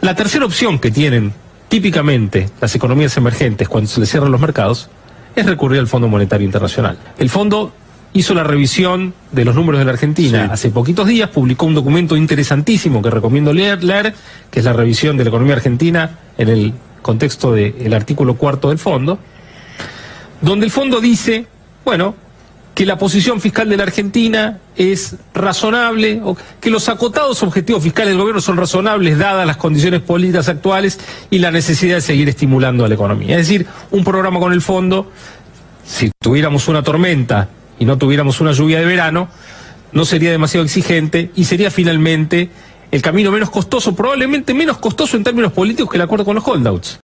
La tercera opción que tienen típicamente las economías emergentes cuando se les cierran los mercados es recurrir al Fondo Monetario Internacional. El fondo hizo la revisión de los números de la Argentina hace poquitos días, publicó un documento interesantísimo que recomiendo leer, que es la revisión de la economía argentina en el contexto del artículo 4 del fondo, donde el fondo dice, bueno, que la posición fiscal de la Argentina es razonable, o que los acotados objetivos fiscales del gobierno son razonables dadas las condiciones políticas actuales y la necesidad de seguir estimulando a la economía. Es decir, un programa con el fondo, si tuviéramos una tormenta y no tuviéramos una lluvia de verano, no sería demasiado exigente y sería finalmente el camino menos costoso, probablemente menos costoso en términos políticos que el acuerdo con los holdouts.